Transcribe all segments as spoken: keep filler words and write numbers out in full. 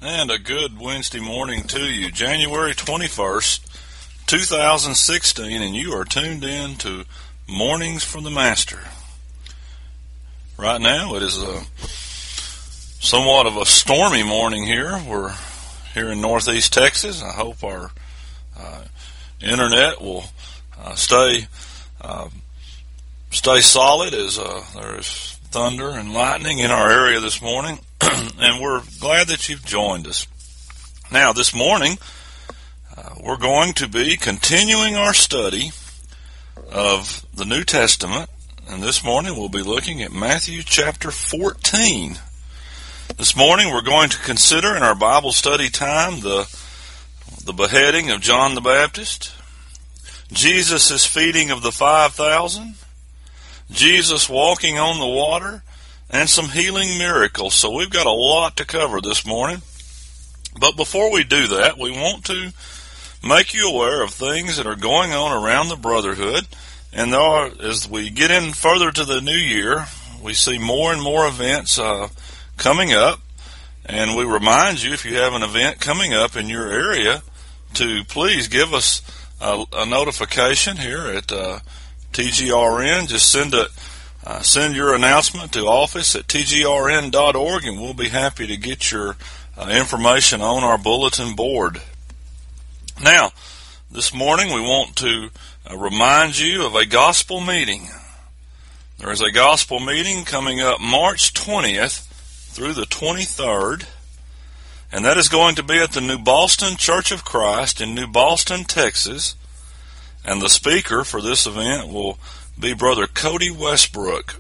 And a good Wednesday morning to you, January twenty-first, two thousand sixteen, and you are tuned in to Mornings from the Master. Right now it is a somewhat of a stormy morning here. We're here in northeast Texas. I hope our uh, internet will uh, stay uh, stay solid as uh, there is thunder and lightning in our area this morning. And we're glad that you've joined us. Now, this morning, uh, we're going to be continuing our study of the New Testament. And this morning, we'll be looking at Matthew chapter fourteen. This morning, we're going to consider in our Bible study time the, the beheading of John the Baptist, Jesus' feeding of the five thousand, Jesus walking on the water, and some healing miracles. So we've got a lot to cover this morning. But before we do that, we want to make you aware of things that are going on around the Brotherhood. And there are, as we get in further to the new year, we see more and more events uh, coming up. And we remind you, if you have an event coming up in your area, to please give us a, a notification here at uh, T G R N. Just send a Uh, send your announcement to office at T G R N dot org, and we'll be happy to get your uh, information on our bulletin board. Now, this morning we want to uh, remind you of a gospel meeting. There is a gospel meeting coming up March twentieth through the twenty-third, and that is going to be at the New Boston Church of Christ in New Boston, Texas, and the speaker for this event will be Brother Cody Westbrook.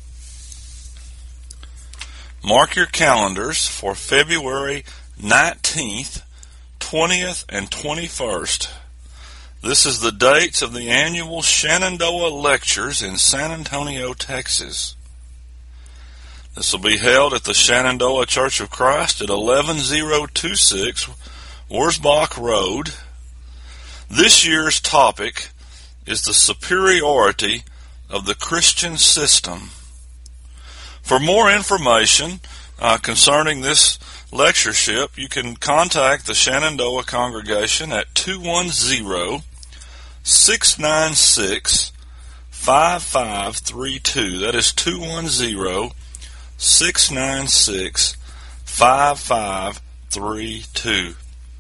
Mark your calendars for February nineteenth, twentieth, and twenty-first. This is the dates of the annual Shenandoah Lectures in San Antonio, Texas. This will be held at the Shenandoah Church of Christ at eleven oh two six Wurzbach Road. This year's topic is the superiority of the Christian system. For more information uh, concerning this lectureship, you can contact the Shenandoah congregation at two one zero, six nine six, five five three two. That is two one zero, six nine six, five five three two.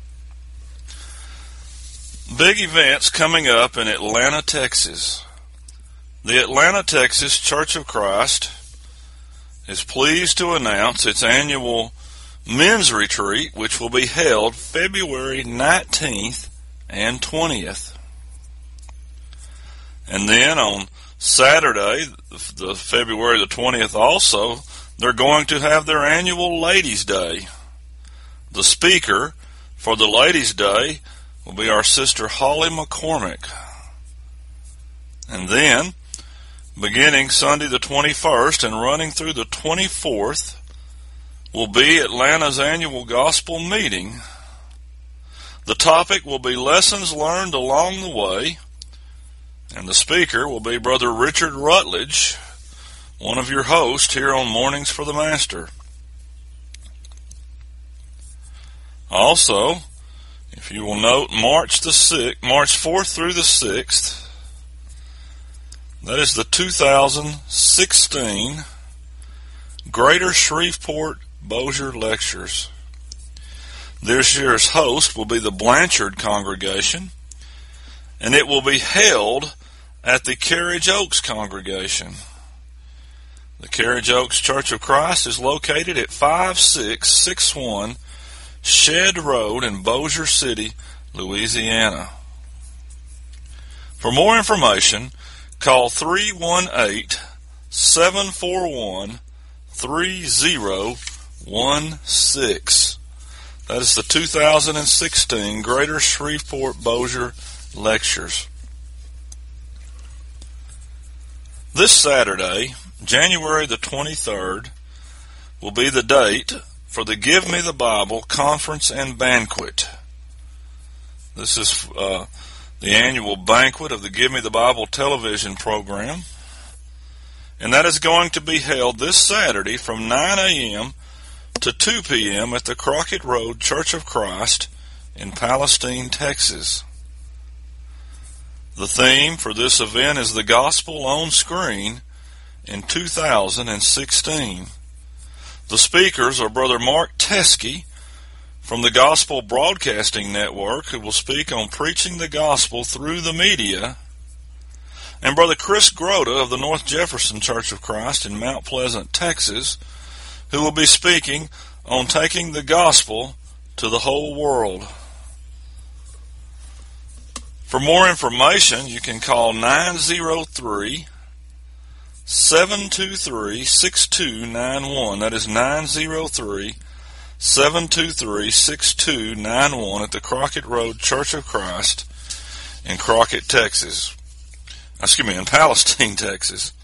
Big events coming up in Atlanta, Texas. The Atlanta, Texas Church of Christ is pleased to announce its annual men's retreat, which will be held February nineteenth and twentieth. And then on Saturday, the February the twentieth also, they're going to have their annual Ladies' Day. The speaker for the Ladies' Day will be our sister Holly McCormick. And then, beginning Sunday the twenty-first and running through the twenty-fourth, will be Atlanta's annual gospel meeting. The topic will be lessons learned along the way, and the speaker will be Brother Richard Rutledge, one of your hosts here on Mornings for the Master. Also, if you will note, March the sixth, March fourth through the sixth, that is the two thousand sixteen Greater Shreveport Bossier Lectures. This year's host will be the Blanchard congregation, and it will be held at the Carriage Oaks congregation. The Carriage Oaks Church of Christ is located at five six six one Shed Road in Bossier City, Louisiana. For more information, call three one eight, seven four one, three zero one six. That is the two thousand sixteen Greater Shreveport Bossier Lectures. This Saturday, January the twenty-third, will be the date for the Give Me the Bible Conference and Banquet. This is uh, the annual banquet of the Give Me the Bible television program. And that is going to be held this Saturday from nine a.m. to two p.m. at the Crockett Road Church of Christ in Palestine, Texas. The theme for this event is the Gospel on Screen in two thousand sixteen. The speakers are Brother Mark Teskey from the Gospel Broadcasting Network, who will speak on preaching the gospel through the media, and Brother Chris Grota of the North Jefferson Church of Christ in Mount Pleasant, Texas, who will be speaking on taking the gospel to the whole world. For more information, you can call nine oh three, seven two three, six two nine one. That is nine oh three, seven two three, six two nine one at the Crockett Road Church of Christ in Crockett, Texas. Excuse me, in Palestine, Texas.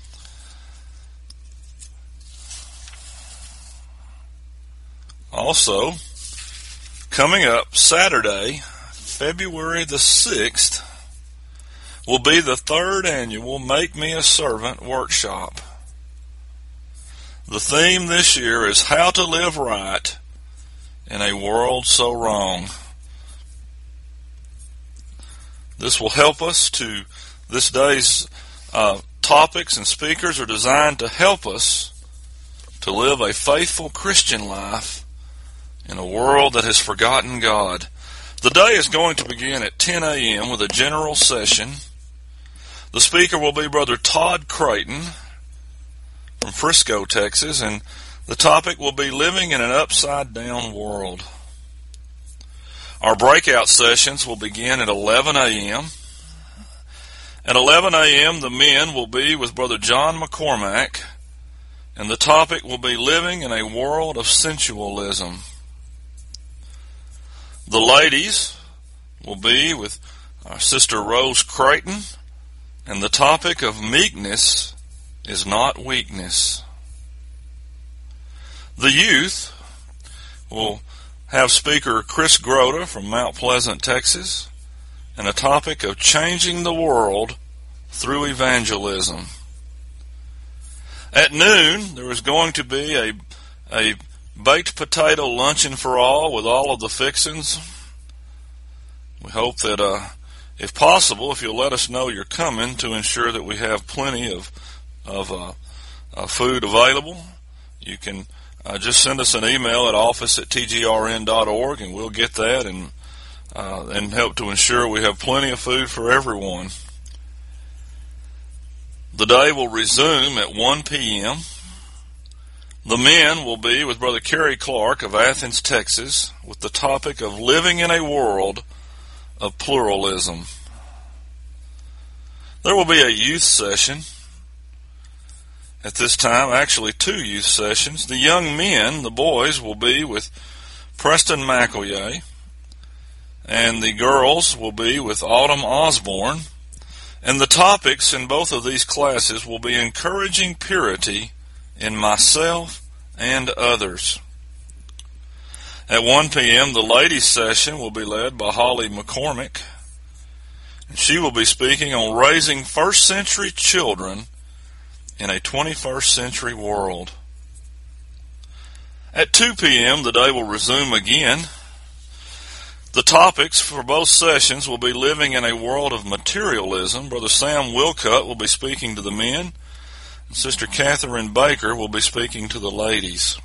Also, coming up Saturday, February the sixth, will be the third annual Make Me a Servant workshop. The theme this year is How to Live Right in a World So Wrong. This will help us to, this day's uh, topics and speakers are designed to help us to live a faithful Christian life in a world that has forgotten God. The day is going to begin at ten a.m. with a general session. The speaker will be Brother Todd Creighton from Frisco, Texas, and the topic will be Living in an Upside-Down World. Our breakout sessions will begin at eleven a.m. At eleven a.m., the men will be with Brother John McCormack, and the topic will be Living in a World of Sensualism. The ladies will be with our Sister Rose Creighton, and the topic of Meekness is Not Weakness. The youth will have speaker Chris Grota from Mount Pleasant, Texas, and a topic of Changing the World through Evangelism. At noon, there is going to be a, a baked potato luncheon for all with all of the fixings. We hope that, uh, if possible, if you'll let us know you're coming, to ensure that we have plenty of of uh, uh, food available. You can uh, just send us an email at office at t g r n dot org, and we'll get that and uh, and help to ensure we have plenty of food for everyone. The day will resume at one p.m. The men will be with Brother Kerry Clark of Athens, Texas, with the topic of Living in a World of Pluralism. There will be a youth session at this time, actually two youth sessions. The young men, the boys, will be with Preston McElroy, and the girls will be with Autumn Osborne, and the topics in both of these classes will be encouraging purity in myself and others. At one p.m., the ladies' session will be led by Holly McCormick, and she will be speaking on raising first century children in a twenty-first century world. At two p.m., the day will resume again. The topics for both sessions will be Living in a World of Materialism. Brother Sam Wilcutt will be speaking to the men, and Sister Catherine Baker will be speaking to the ladies.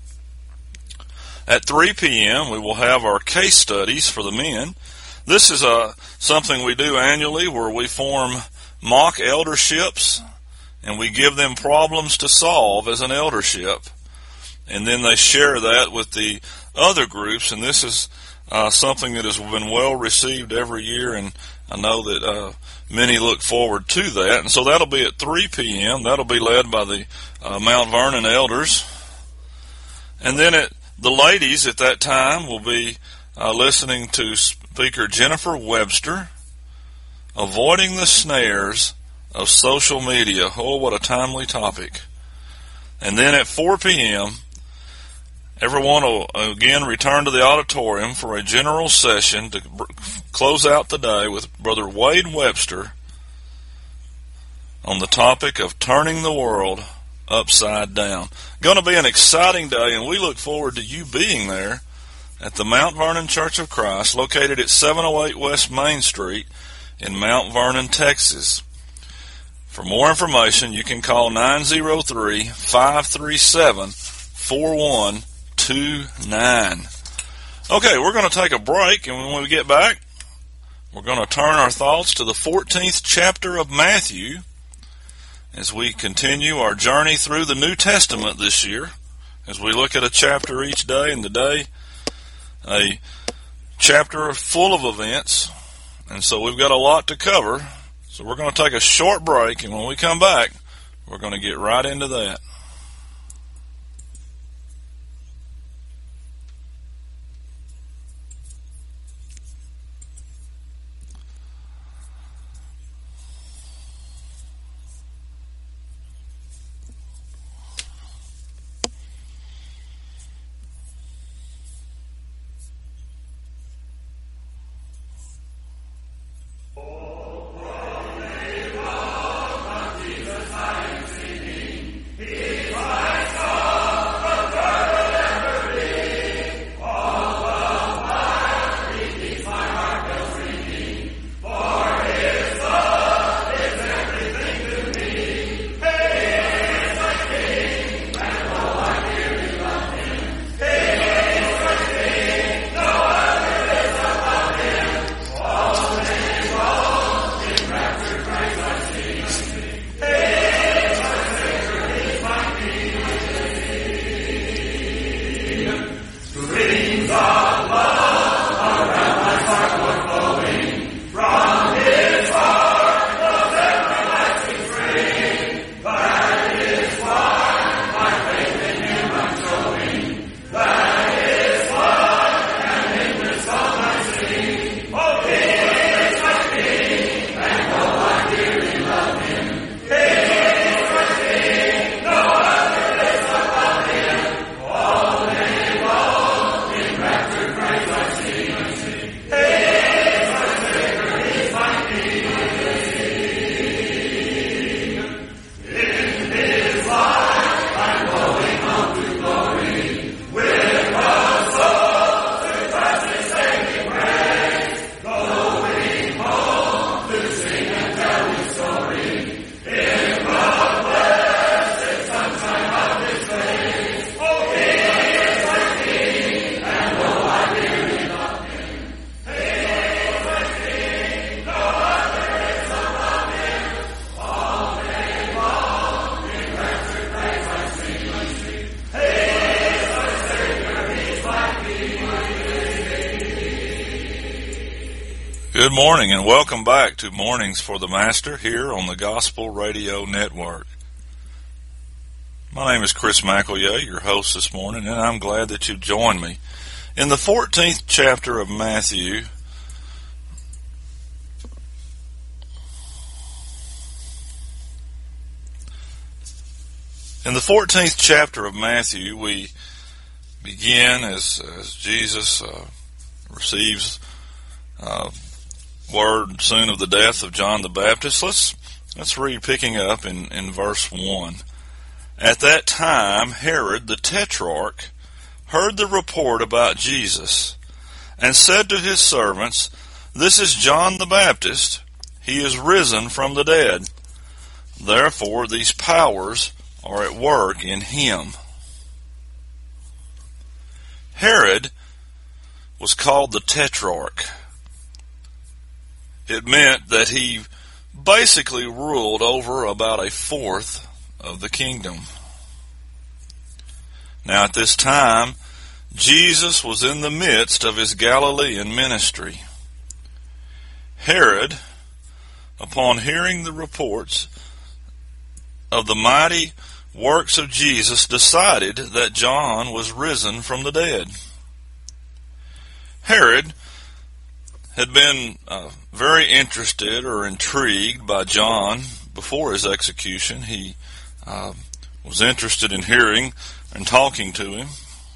At three p.m., we will have our case studies for the men. This is a, something we do annually where we form mock elderships, and we give them problems to solve as an eldership. And then they share that with the other groups, and this is uh, something that has been well received every year, and I know that uh, many look forward to that. And so that'll be at three p.m. That'll be led by the uh, Mount Vernon elders. And then at the ladies at that time will be uh, listening to Speaker Jennifer Webster, Avoiding the Snares of Social Media. Oh, what a timely topic. And then at four p.m., everyone will again return to the auditorium for a general session to close out the day with Brother Wade Webster on the topic of turning the world upside down. Going to be an exciting day, and we look forward to you being there at the Mount Vernon Church of Christ, located at seven oh eight West Main Street in Mount Vernon, Texas. For more information, you can call nine oh three, five three seven, four one two nine. Okay, we're going to take a break, and when we get back, we're going to turn our thoughts to the fourteenth chapter of Matthew as we continue our journey through the New Testament this year, as we look at a chapter each day, and today, a chapter full of events, and so we've got a lot to cover. So we're going to take a short break, and when we come back, we're going to get right into that. Good morning, and welcome back to Mornings for the Master here on the Gospel Radio Network. My name is Chris McElroy, your host this morning, and I'm glad that you've joined me. In the fourteenth chapter of Matthew, in the fourteenth chapter of Matthew, we begin as, as Jesus uh, receives uh, word soon of the death of John the Baptist. Let's let's read, picking up in, in verse one. At that time, Herod the Tetrarch heard the report about Jesus, and said to his servants, "This is John the Baptist. He is risen from the dead. Therefore these powers are at work in him." Herod was called the Tetrarch. It meant that he basically ruled over about a fourth of the kingdom. Now at this time, Jesus was in the midst of his Galilean ministry. Herod, upon hearing the reports of the mighty works of Jesus, decided that John was risen from the dead. Herod had been uh, very interested or intrigued by John before his execution. He uh, was interested in hearing and talking to him.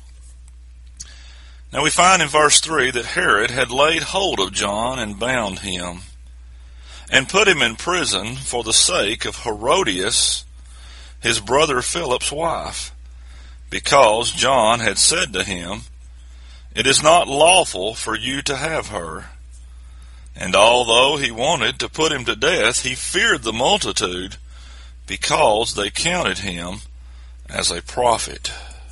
Now we find in verse three that Herod had laid hold of John and bound him, and put him in prison for the sake of Herodias, his brother Philip's wife, because John had said to him, "It is not lawful for you to have her." And although he wanted to put him to death, he feared the multitude, because they counted him as a prophet.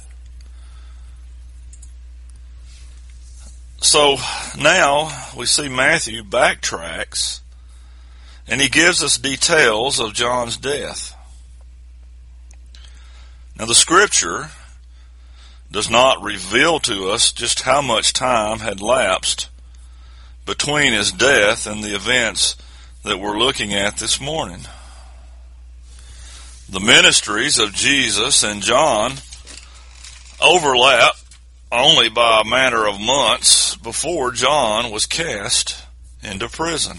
So now we see Matthew backtracks, and he gives us details of John's death. Now the scripture does not reveal to us just how much time had lapsed between his death and the events that we're looking at this morning. The ministries of Jesus and John overlap only by a matter of months before John was cast into prison.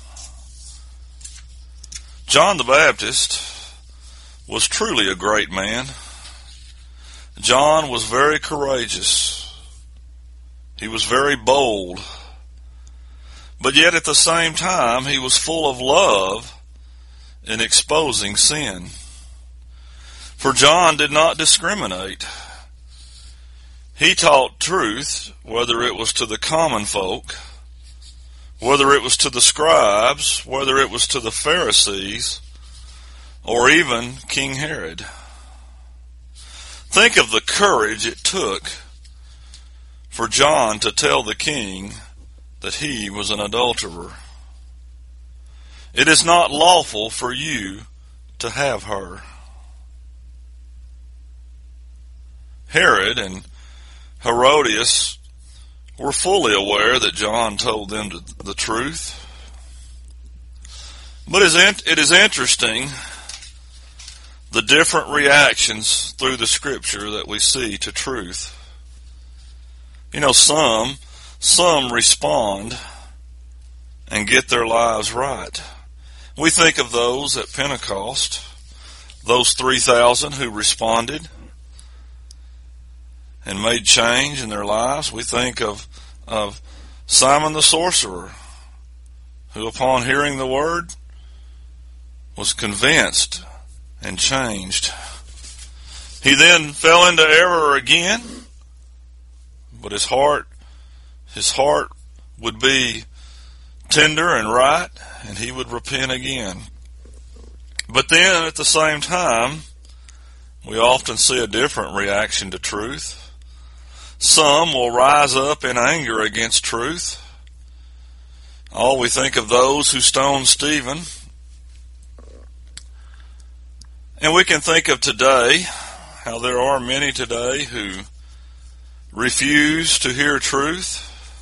John the Baptist was truly a great man. John was very courageous. He was very bold. But yet at the same time, he was full of love in exposing sin. For John did not discriminate. He taught truth, whether it was to the common folk, whether it was to the scribes, whether it was to the Pharisees, or even King Herod. Think of the courage it took for John to tell the king that he was an adulterer. It is not lawful for you to have her. Herod and Herodias were fully aware that John told them the truth. But it is interesting the different reactions through the scripture that we see to truth. You know, some, some respond and get their lives right. We think of those at Pentecost, those three thousand who responded and made change in their lives. We think of, of Simon the sorcerer, who upon hearing the word was convinced and changed. He then fell into error again, but his heart, his heart would be tender and right, and he would repent again. But then at the same time, we often see a different reaction to truth. Some will rise up in anger against truth. Oh, we think of those who stoned Stephen. And we can think of today, how there are many today who refuse to hear truth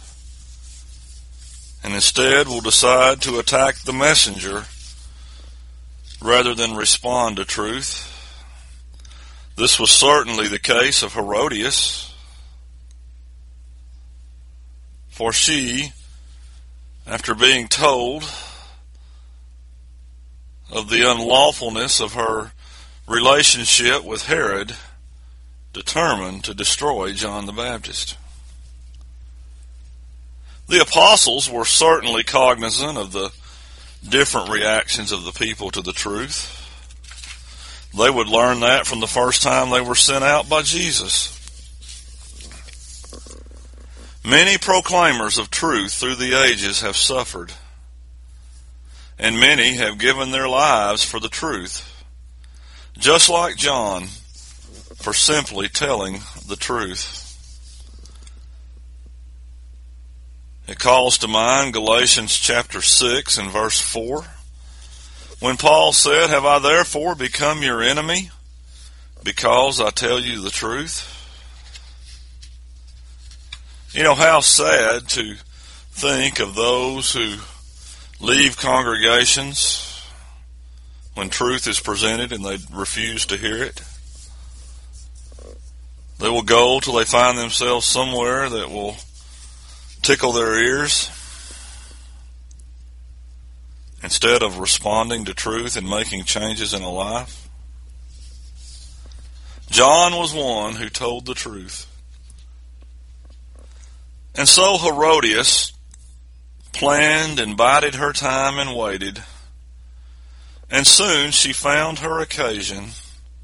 and instead will decide to attack the messenger rather than respond to truth. This was certainly the case of Herodias. For she, after being told of the unlawfulness of her relationship with Herod, determined to destroy John the Baptist. The apostles were certainly cognizant of the different reactions of the people to the truth. They would learn that from the first time they were sent out by Jesus. Many proclaimers of truth through the ages have suffered, and many have given their lives for the truth, just like John, for simply telling the truth. It calls to mind Galatians chapter six and verse four, when Paul said, "Have I therefore become your enemy, because I tell you the truth?" You know, how sad to think of those who leave congregations when truth is presented and they refuse to hear it. They will go till they find themselves somewhere that will tickle their ears instead of responding to truth and making changes in a life. John was one who told the truth. And so Herodias planned and bided her time and waited. And soon she found her occasion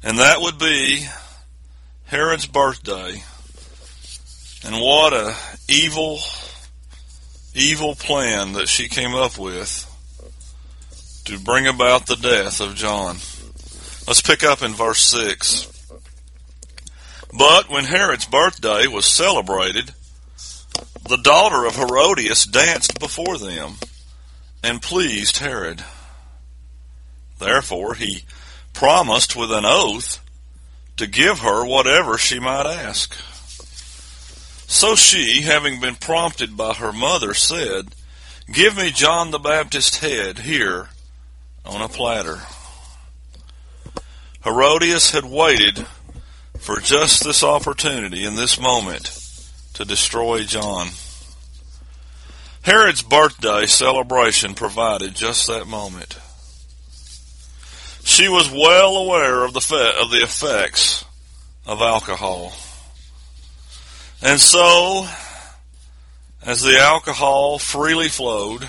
And that would be Herod's birthday. And what a evil, evil plan that she came up with to bring about the death of John. Let's pick up in verse six. But when Herod's birthday was celebrated, the daughter of Herodias danced before them and pleased Herod. Therefore he promised with an oath to give her whatever she might ask. So she, having been prompted by her mother, said, "Give me John the Baptist's head here on a platter." Herodias had waited for just this opportunity in this moment to destroy John. Herod's birthday celebration provided just that moment. She was well aware of the fe- of the effects of alcohol. And so, as the alcohol freely flowed,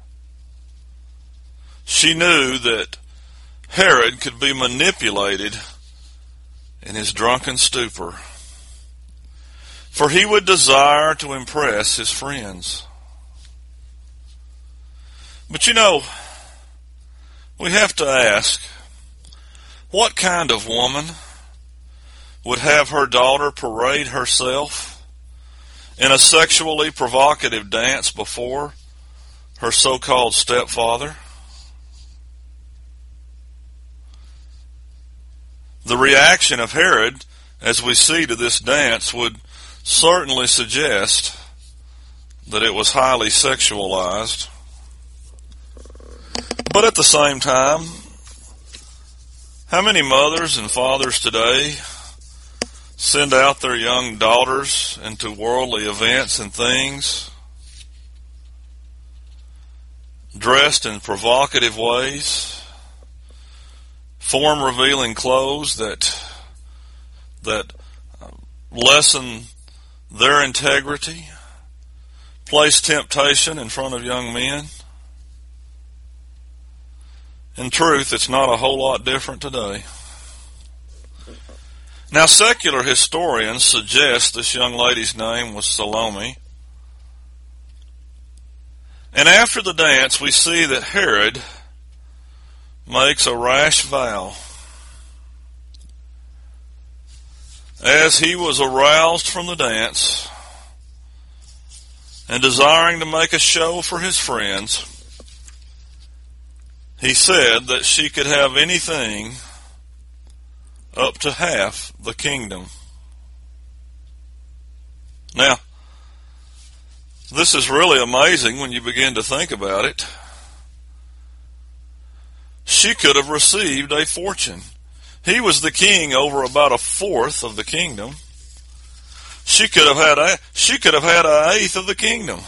she knew that Herod could be manipulated in his drunken stupor, for he would desire to impress his friends. But you know, we have to ask, what kind of woman would have her daughter parade herself in a sexually provocative dance before her so-called stepfather? The reaction of Herod, as we see to this dance, would certainly suggest that it was highly sexualized. But at the same time, how many mothers and fathers today send out their young daughters into worldly events and things, dressed in provocative ways, form-revealing clothes that that lessen their integrity, place temptation in front of young men? In truth, it's not a whole lot different today. Now, secular historians suggest this young lady's name was Salome. And after the dance, we see that Herod makes a rash vow. As he was aroused from the dance and desiring to make a show for his friends, he said that she could have anything up to half the kingdom. Now, this is really amazing when you begin to think about it. She could have received a fortune. He was the king over about a fourth of the kingdom. She could have had a, she could have had an eighth of the kingdom.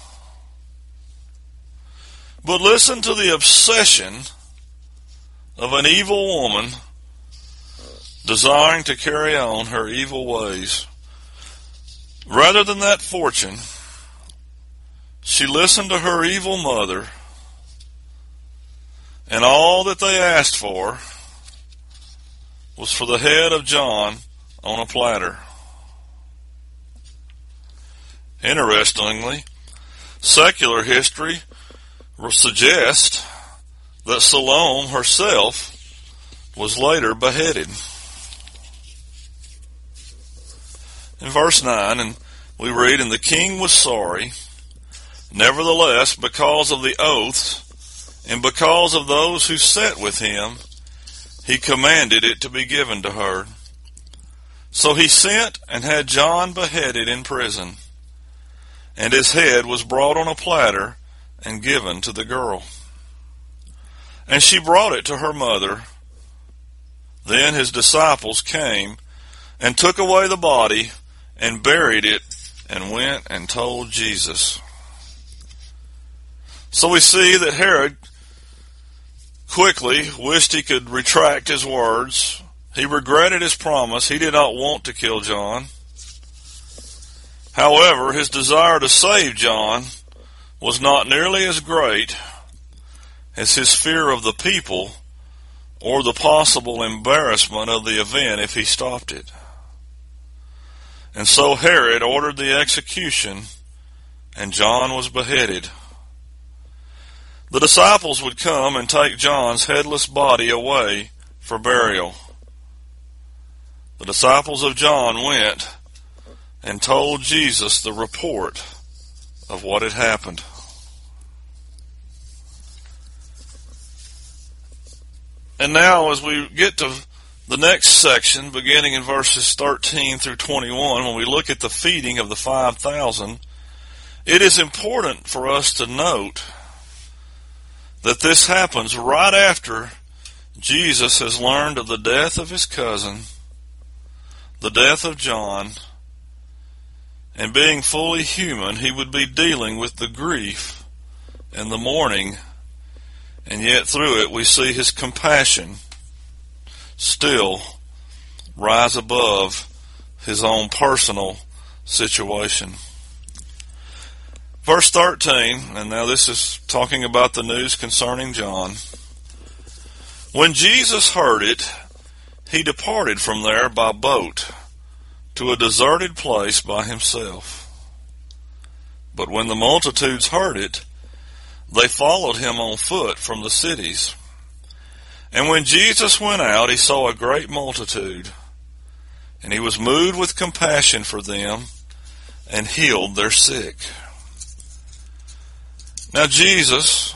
But listen to the obsession of an evil woman desiring to carry on her evil ways. Rather than that fortune, she listened to her evil mother, and all that they asked for was for the head of John on a platter. Interestingly, secular history will suggest that Salome herself was later beheaded. In verse nine, and we read, "And the king was sorry, nevertheless, because of the oaths, and because of those who sat with him, he commanded it to be given to her. So he sent and had John beheaded in prison, and his head was brought on a platter and given to the girl. And she brought it to her mother. Then his disciples came and took away the body and buried it and went and told Jesus." So we see that Herod quickly wished he could retract his words. He regretted his promise. He did not want to kill John. However, his desire to save John was not nearly as great as his fear of the people or the possible embarrassment of the event if he stopped it. And so Herod ordered the execution, and John was beheaded. The disciples would come and take John's headless body away for burial. The disciples of John went and told Jesus the report of what had happened. And now as we get to the next section, beginning in verses thirteen through twenty-one, when we look at the feeding of the five thousand, it is important for us to note that this happens right after Jesus has learned of the death of his cousin, the death of John, and being fully human, he would be dealing with the grief and the mourning, and yet through it we see his compassion still rise above his own personal situation. Verse thirteen, and now this is talking about the news concerning John. When Jesus heard it, he departed from there by boat to a deserted place by himself. But when the multitudes heard it, they followed him on foot from the cities. And when Jesus went out, he saw a great multitude, and he was moved with compassion for them, and healed their sick. Now Jesus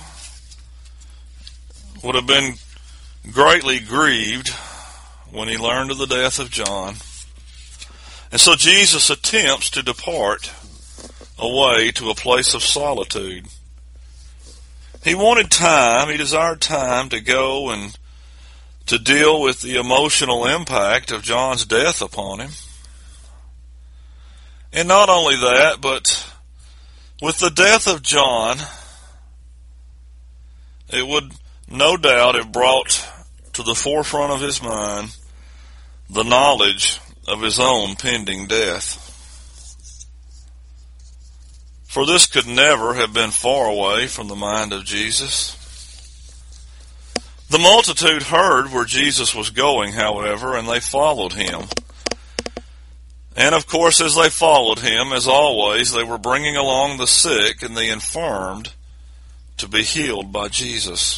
would have been greatly grieved when he learned of the death of John. And so Jesus attempts to depart away to a place of solitude. He wanted time, he desired time to go and to deal with the emotional impact of John's death upon him. And not only that, but with the death of John, it would no doubt have brought to the forefront of his mind the knowledge of his own pending death. For this could never have been far away from the mind of Jesus. The multitude heard where Jesus was going, however, and they followed him. And of course, as they followed him, as always, they were bringing along the sick and the infirmed to be healed by Jesus.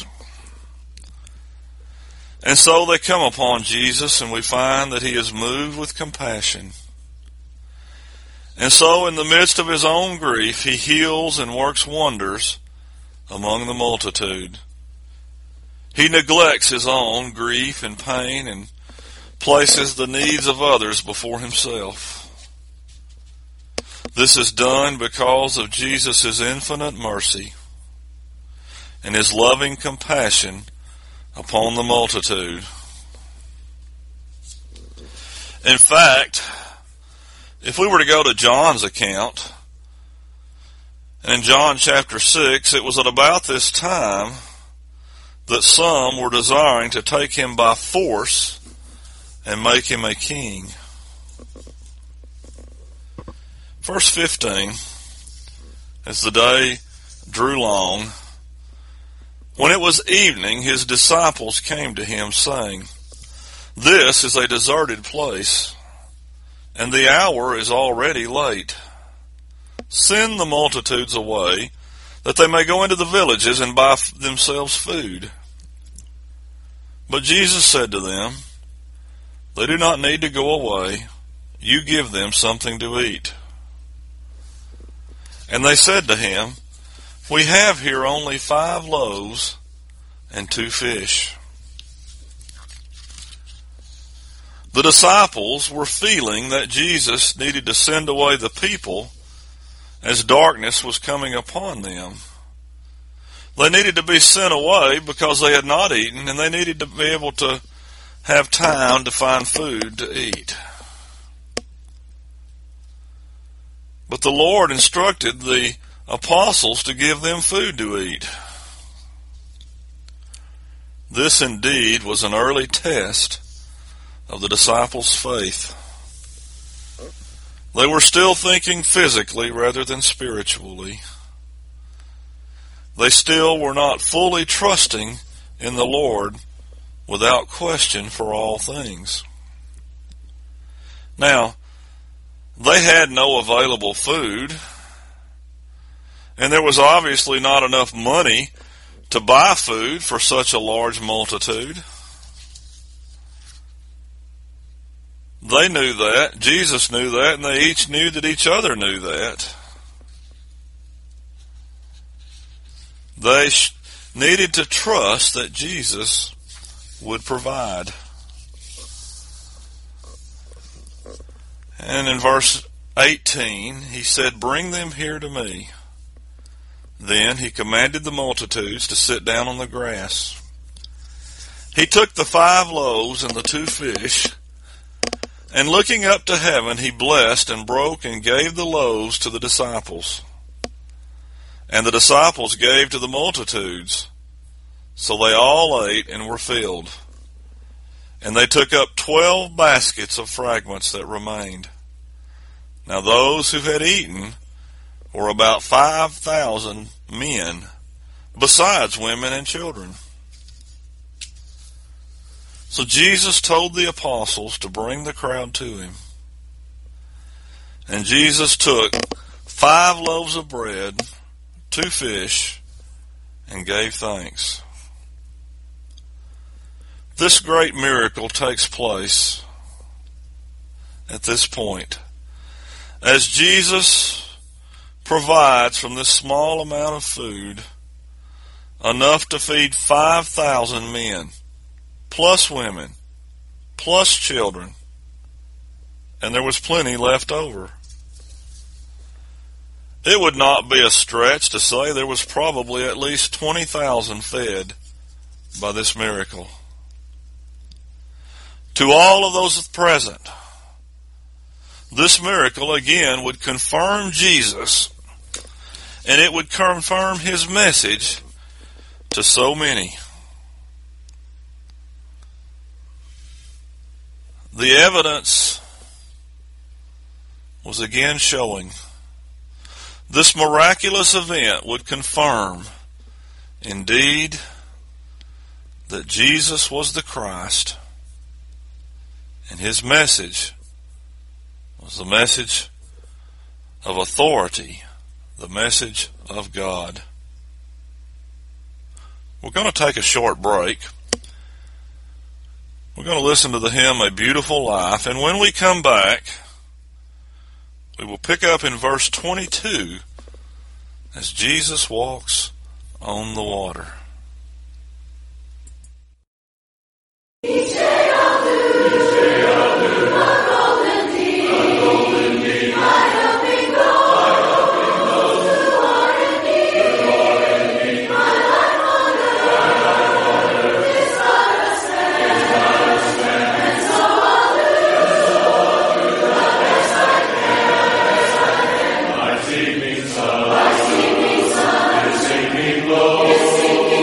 And so they come upon Jesus, and we find that he is moved with compassion. And so in the midst of his own grief, he heals and works wonders among the multitude. He neglects his own grief and pain and places the needs of others before himself. This is done because of Jesus' infinite mercy and his loving compassion upon the multitude. In fact, if we were to go to John's account, in John chapter six, it was at about this time that some were desiring to take him by force and make him a king. Verse fifteen, as the day drew long, when it was evening, his disciples came to him, saying, "This is a deserted place, and the hour is already late. Send the multitudes away, that they may go into the villages and buy themselves food." But Jesus said to them, "They do not need to go away. You give them something to eat." And they said to him, "We have here only five loaves and two fish." The disciples were feeling that Jesus needed to send away the people as darkness was coming upon them. They needed to be sent away because they had not eaten, and they needed to be able to have time to find food to eat. But the Lord instructed the apostles to give them food to eat. This indeed was an early test of the disciples' faith. They were still thinking physically rather than spiritually. They still were not fully trusting in the Lord without question for all things. Now, they had no available food, and there was obviously not enough money to buy food for such a large multitude. They knew that. Jesus knew that, and they each knew that each other knew that. They sh- needed to trust that Jesus would provide. And in verse eighteen, he said, "Bring them here to me." Then he commanded the multitudes to sit down on the grass. He took the five loaves and the two fish, and looking up to heaven, he blessed and broke and gave the loaves to the disciples. And the disciples gave to the multitudes. So they all ate and were filled. And they took up twelve baskets of fragments that remained. Now those who had eaten were about five thousand men, besides women and children. So Jesus told the apostles to bring the crowd to him. And Jesus took five loaves of bread, two fish, and gave thanks. This great miracle takes place at this point, as Jesus provides from this small amount of food enough to feed five thousand men, plus women, plus children, and there was plenty left over. It would not be a stretch to say there was probably at least twenty thousand fed by this miracle. To all of those present, this miracle again would confirm Jesus, and it would confirm his message to so many. The evidence was again showing this miraculous event would confirm, indeed, that Jesus was the Christ, and his message was the message of authority, the message of God. We're going to take a short break. We're going to listen to the hymn, A Beautiful Life, and when we come back, we will pick up in verse twenty-two as Jesus walks on the water. Singing low.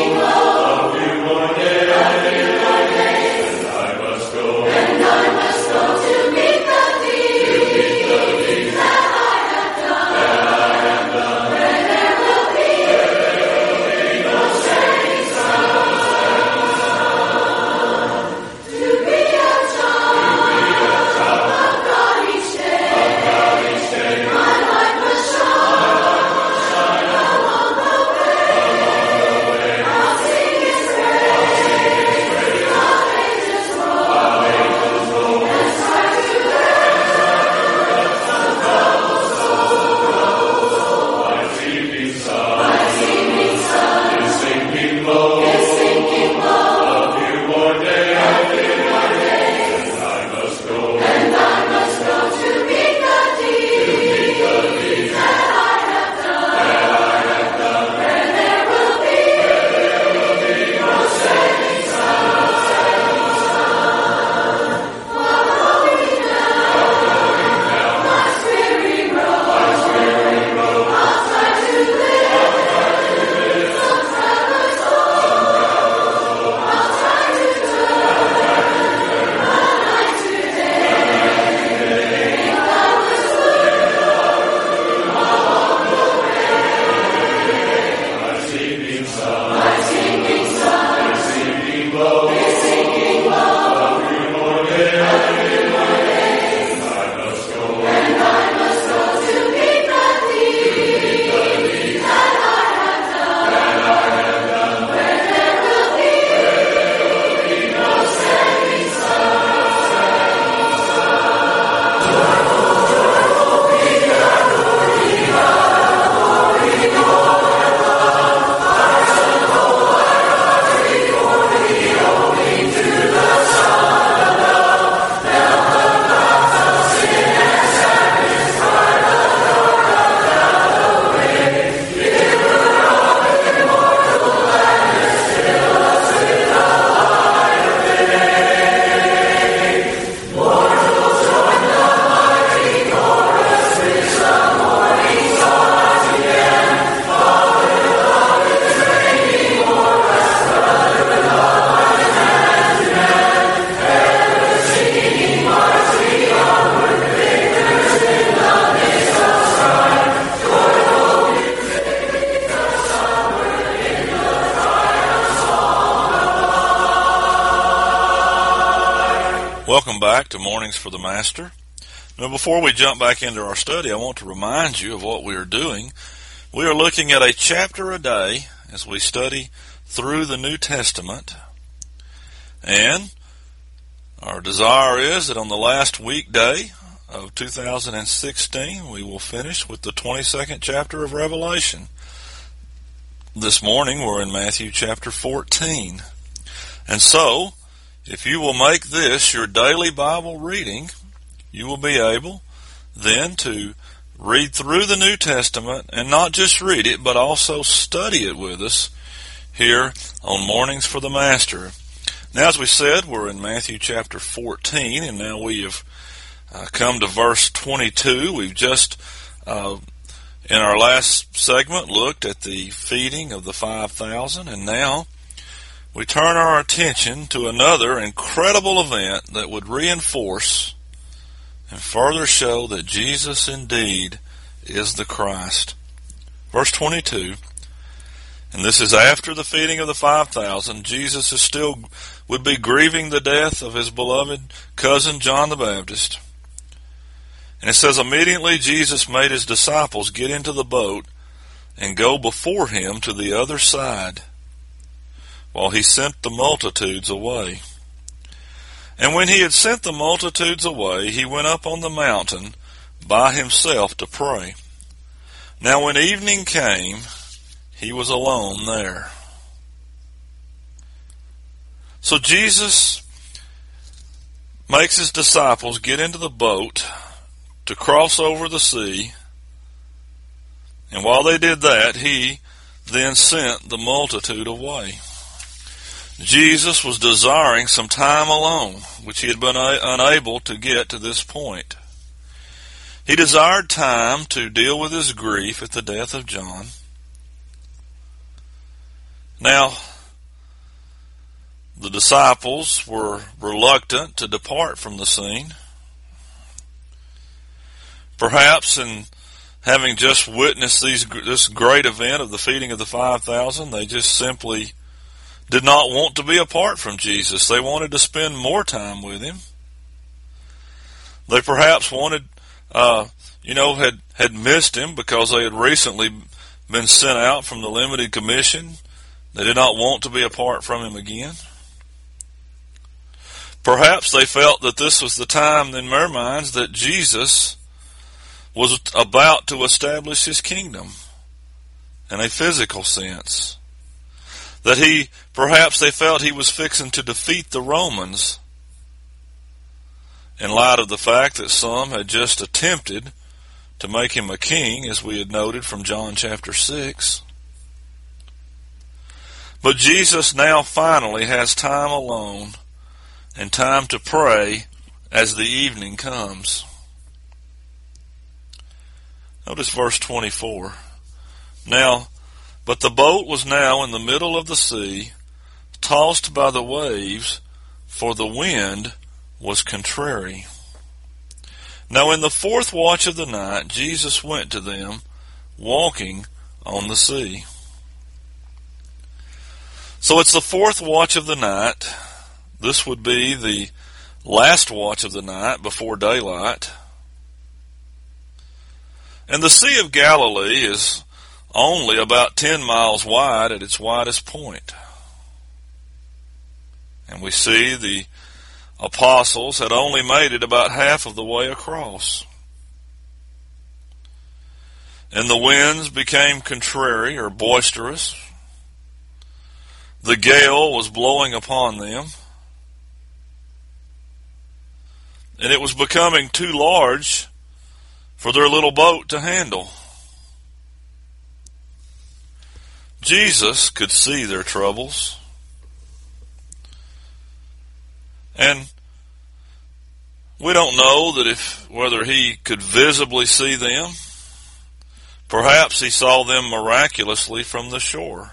welcome back to Mornings for the Master. Now, before we jump back into our study, I want to remind you of what we are doing. We are looking at a chapter a day as we study through the New Testament. And our desire is that on the last weekday of two thousand sixteen, we will finish with the twenty-second chapter of Revelation. This morning, we're in Matthew chapter fourteen. And so, if you will make this your daily Bible reading, you will be able then to read through the New Testament, and not just read it, but also study it with us here on Mornings for the Master. Now, as we said, we're in Matthew chapter fourteen, and now we have uh, come to verse twenty-two. We've just, uh, in our last segment, looked at the feeding of the five thousand, and now we turn our attention to another incredible event that would reinforce and further show that Jesus indeed is the Christ. Verse twenty-two, and this is after the feeding of the five thousand. Jesus is still would be grieving the death of his beloved cousin John the Baptist. And it says, immediately Jesus made his disciples get into the boat and go before him to the other side, while he sent the multitudes away. And when he had sent the multitudes away, he went up on the mountain by himself to pray. Now when evening came, he was alone there. So Jesus makes his disciples get into the boat to cross over the sea. And while they did that, he then sent the multitude away. Jesus was desiring some time alone, which he had been a- unable to get to this point. He desired time to deal with his grief at the death of John. Now, the disciples were reluctant to depart from the scene. Perhaps in having just witnessed these, this great event of the feeding of the five thousand, they just simply did not want to be apart from Jesus. They wanted to spend more time with him. They perhaps wanted, uh, you know, had, had missed him because they had recently been sent out from the limited commission. They did not want to be apart from him again. Perhaps they felt that this was the time in their minds that Jesus was about to establish his kingdom in a physical sense. That he, perhaps they felt he was fixing to defeat the Romans in light of the fact that some had just attempted to make him a king, as we had noted from John chapter six. But Jesus now finally has time alone and time to pray as the evening comes. Notice verse twenty-four. Now, but the boat was now in the middle of the sea, tossed by the waves, for the wind was contrary. Now in the fourth watch of the night, Jesus went to them, walking on the sea. So it's the fourth watch of the night. This would be the last watch of the night before daylight. And the Sea of Galilee is only about ten miles wide at its widest point. And we see the apostles had only made it about half of the way across. And the winds became contrary or boisterous. The gale was blowing upon them. And it was becoming too large for their little boat to handle. Jesus could see their troubles. And we don't know that if whether he could visibly see them. Perhaps he saw them miraculously from the shore.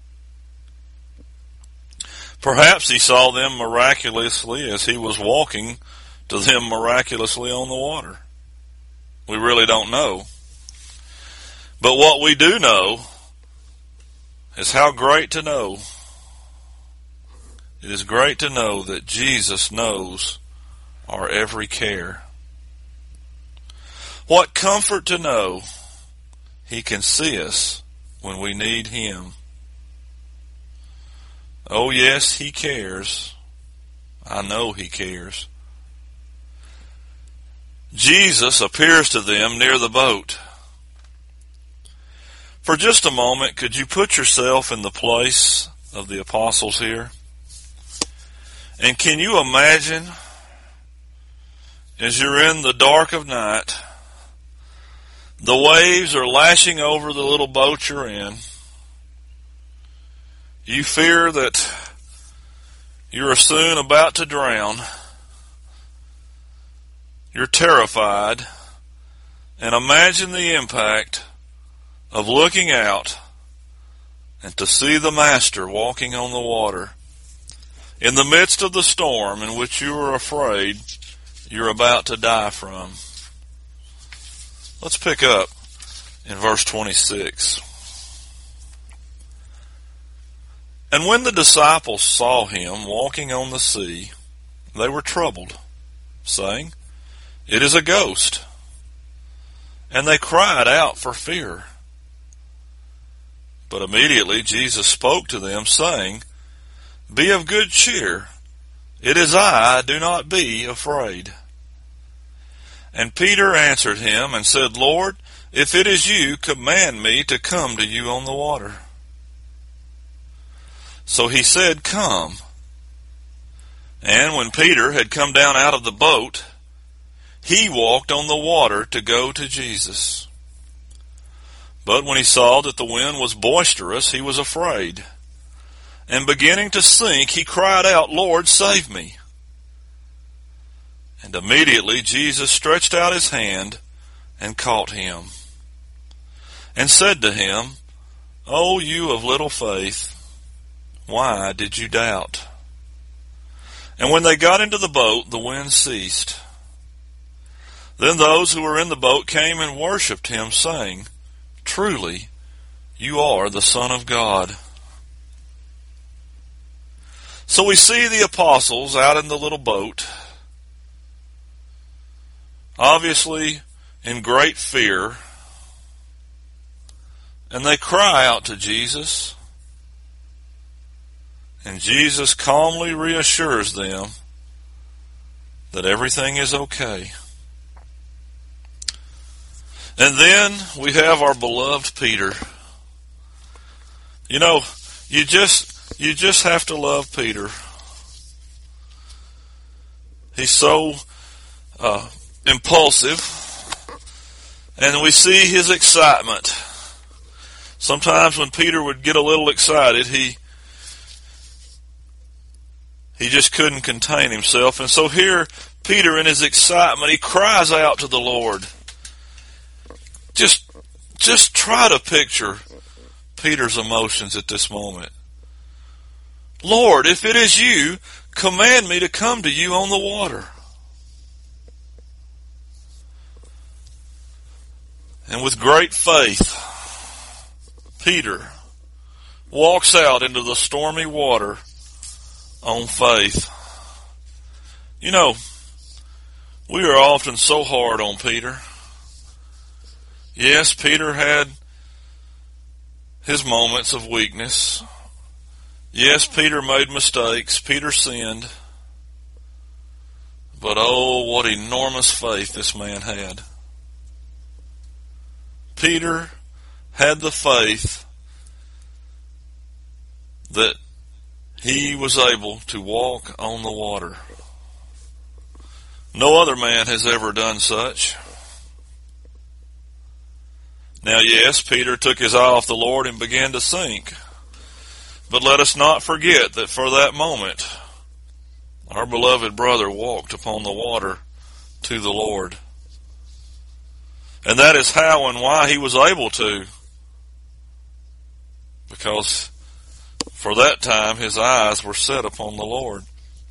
Perhaps he saw them miraculously as he was walking to them miraculously on the water. We really don't know. But what we do know is how great to know. It is great to know that Jesus knows our every care. What comfort to know He can see us when we need Him. Oh yes, He cares. I know He cares. Jesus appears to them near the boat. For just a moment, could you put yourself in the place of the apostles here? And can you imagine, as you're in the dark of night, the waves are lashing over the little boat you're in. You fear that you are soon about to drown. You're terrified. And imagine the impact of looking out and to see the Master walking on the water in the midst of the storm in which you are afraid you're about to die from. Let's pick up in verse twenty-six. And when the disciples saw him walking on the sea, they were troubled, saying, "It is a ghost." And they cried out for fear. But immediately Jesus spoke to them, saying, "Be of good cheer. It is I, do not be afraid." And Peter answered him and said, "Lord, if it is you, command me to come to you on the water." So he said, "Come." And when Peter had come down out of the boat, he walked on the water to go to Jesus. But when he saw that the wind was boisterous, he was afraid. And beginning to sink, he cried out, "Lord, save me." And immediately Jesus stretched out his hand and caught him, and said to him, "O you of little faith, why did you doubt?" And when they got into the boat, the wind ceased. Then those who were in the boat came and worshipped him, saying, "Truly, you are the Son of God." So we see the apostles out in the little boat, obviously in great fear, and they cry out to Jesus, and Jesus calmly reassures them that everything is okay. And then we have our beloved Peter. You know, you just you just have to love Peter. He's so uh, impulsive, and we see his excitement. Sometimes when Peter would get a little excited, he he just couldn't contain himself. And so here, Peter, in his excitement, he cries out to the Lord. Just, just try to picture Peter's emotions at this moment. "Lord, if it is you, command me to come to you on the water." And with great faith, Peter walks out into the stormy water on faith. You know, we are often so hard on Peter. Yes, Peter had his moments of weakness. Yes, Peter made mistakes. Peter sinned. But oh, what enormous faith this man had. Peter had the faith that he was able to walk on the water. No other man has ever done such. Now, yes, Peter took his eye off the Lord and began to sink. But let us not forget that for that moment, our beloved brother walked upon the water to the Lord. And that is how and why he was able to. Because for that time, his eyes were set upon the Lord.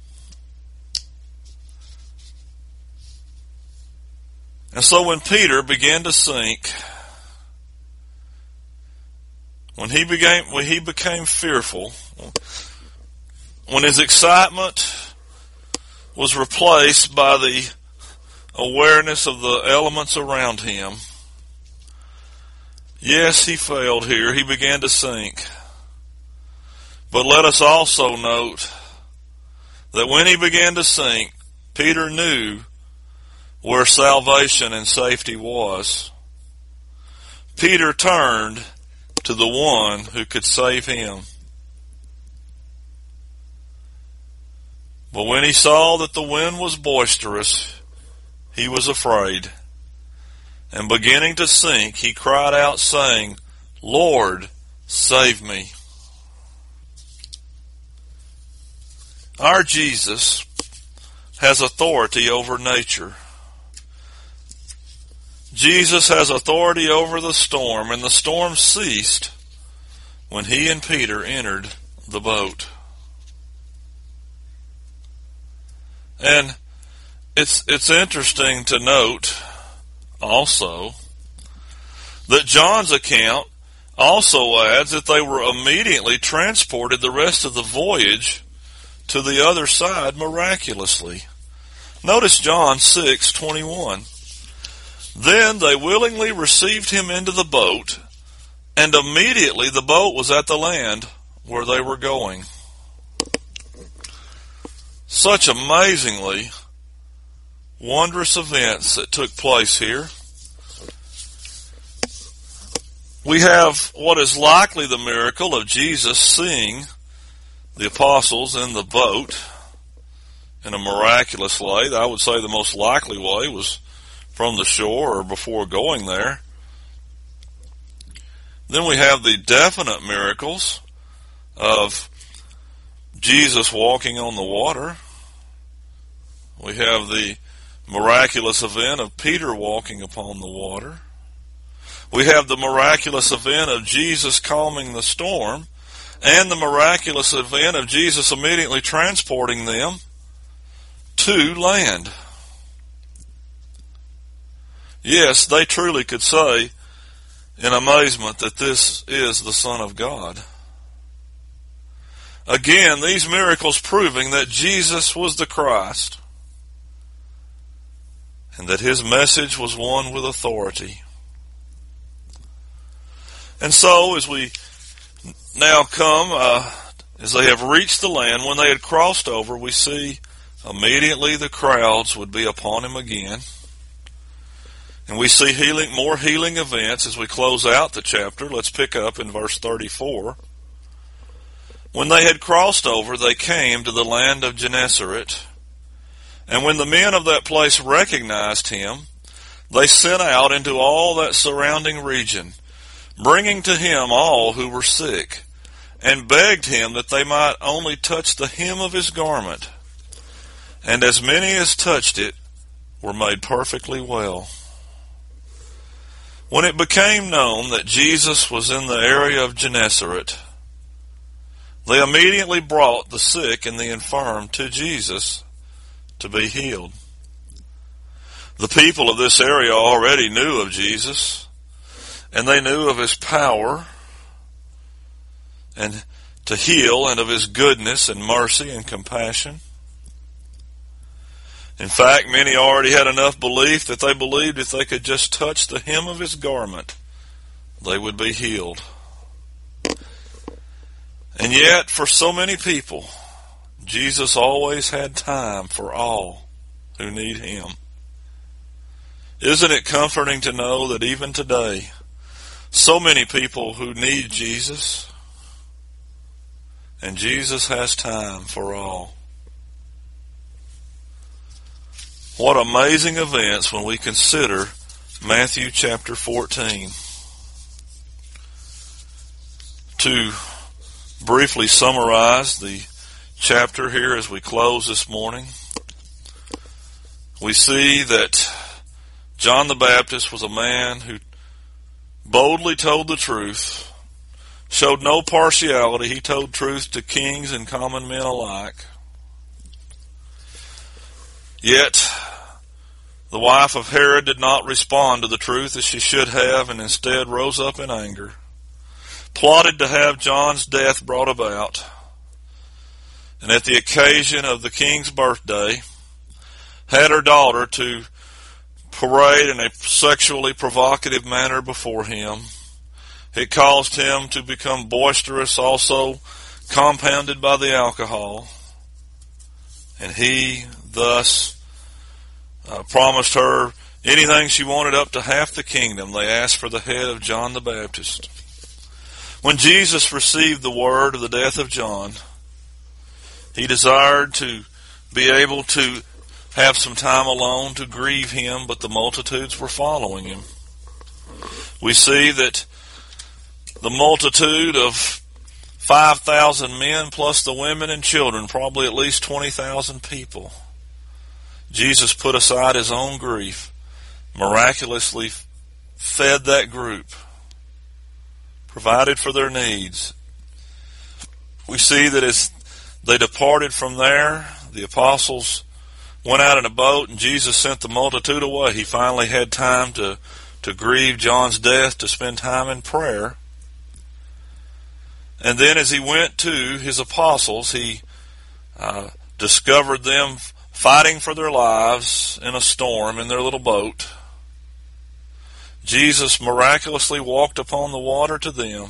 And so when Peter began to sink, When he became, when he became fearful, when his excitement was replaced by the awareness of the elements around him. Yes, he failed here. He began to sink. But let us also note that when he began to sink, Peter knew where salvation and safety was. Peter turned to the one who could save him. But when he saw that the wind was boisterous, he was afraid. And beginning to sink, he cried out, saying, Lord, save me. Our Jesus has authority over nature. Jesus has authority over the storm, and the storm ceased when he and Peter entered the boat. And it's it's interesting to note also that John's account also adds that they were immediately transported the rest of the voyage to the other side miraculously. Notice John six twenty-one. Then they willingly received him into the boat, and immediately the boat was at the land where they were going. Such amazingly wondrous events that took place here. We have what is likely the miracle of Jesus seeing the apostles in the boat in a miraculous way. I would say the most likely way was from the shore or before going there. Then we have the definite miracles of Jesus walking on the water. We have the miraculous event of Peter walking upon the water. We have the miraculous event of Jesus calming the storm, and the miraculous event of Jesus immediately transporting them to land. Yes, they truly could say in amazement that this is the Son of God. Again, these miracles proving that Jesus was the Christ and that his message was one with authority. And so, as we now come, uh, as they have reached the land, when they had crossed over, we see immediately the crowds would be upon him again. And we see healing, more healing events as we close out the chapter. Let's pick up in verse thirty-four. When they had crossed over, they came to the land of Gennesaret. And when the men of that place recognized him, they sent out into all that surrounding region, bringing to him all who were sick, and begged him that they might only touch the hem of his garment. And as many as touched it were made perfectly well. When it became known that Jesus was in the area of Gennesaret, they immediately brought the sick and the infirm to Jesus to be healed. The people of this area already knew of Jesus, and they knew of his power and to heal, and of his goodness and mercy and compassion. In fact, many already had enough belief that they believed if they could just touch the hem of his garment, they would be healed. And yet, for so many people, Jesus always had time for all who need him. Isn't it comforting to know that even today, so many people who need Jesus, and Jesus has time for all. What amazing events when we consider Matthew chapter fourteen. To briefly summarize the chapter here as we close this morning, we see that John the Baptist was a man who boldly told the truth, showed no partiality. He told truth to kings and common men alike. Yet, the wife of Herod did not respond to the truth as she should have, and instead rose up in anger, plotted to have John's death brought about. And at the occasion of the king's birthday, had her daughter to parade in a sexually provocative manner before him. It caused him to become boisterous, also compounded by the alcohol. And he thus uh, promised her anything she wanted, up to half the kingdom. They asked for the head of John the Baptist. When Jesus received the word of the death of John, he desired to be able to have some time alone to grieve him, but the multitudes were following him. We see that the multitude of five thousand men plus the women and children, probably at least twenty thousand people, Jesus put aside his own grief, miraculously fed that group, provided for their needs. We see that as they departed from there, the apostles went out in a boat and Jesus sent the multitude away. He finally had time to, to grieve John's death, to spend time in prayer. And then as he went to his apostles, he uh, discovered them fighting for their lives in a storm in their little boat. Jesus miraculously walked upon the water to them.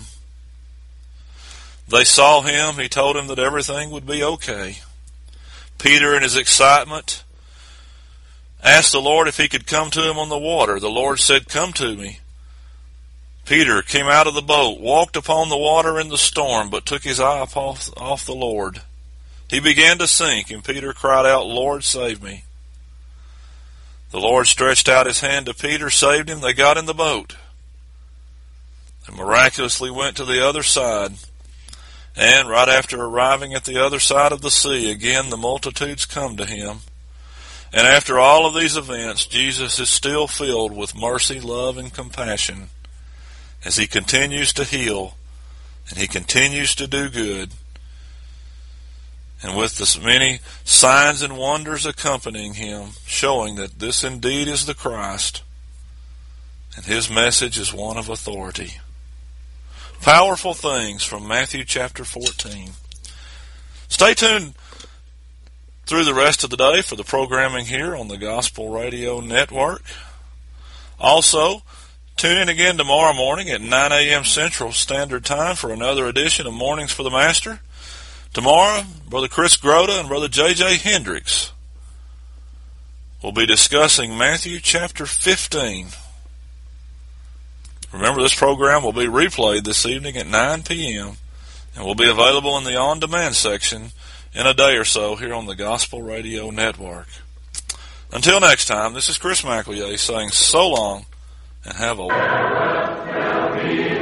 They saw him. He told them that everything would be okay. Peter, in his excitement, asked the Lord if he could come to him on the water. The Lord said, "Come to me." Peter came out of the boat, walked upon the water in the storm, but took his eye off, off the Lord. He began to sink, and Peter cried out, "Lord, save me." The Lord stretched out his hand to Peter, saved him. They got in the boat and miraculously went to the other side. And right after arriving at the other side of the sea, again the multitudes come to him. And after all of these events, Jesus is still filled with mercy, love, and compassion as he continues to heal and he continues to do good. And with this many signs and wonders accompanying him, showing that this indeed is the Christ, and his message is one of authority. Powerful things from Matthew chapter fourteen. Stay tuned through the rest of the day for the programming here on the Gospel Radio Network. Also, tune in again tomorrow morning at nine a.m. Central Standard Time for another edition of Mornings for the Master. Tomorrow, Brother Chris Grota and Brother J J Hendricks will be discussing Matthew chapter fifteen. Remember, this program will be replayed this evening at nine p.m. and will be available in the on-demand section in a day or so here on the Gospel Radio Network. Until next time, this is Chris McEllier saying so long and have a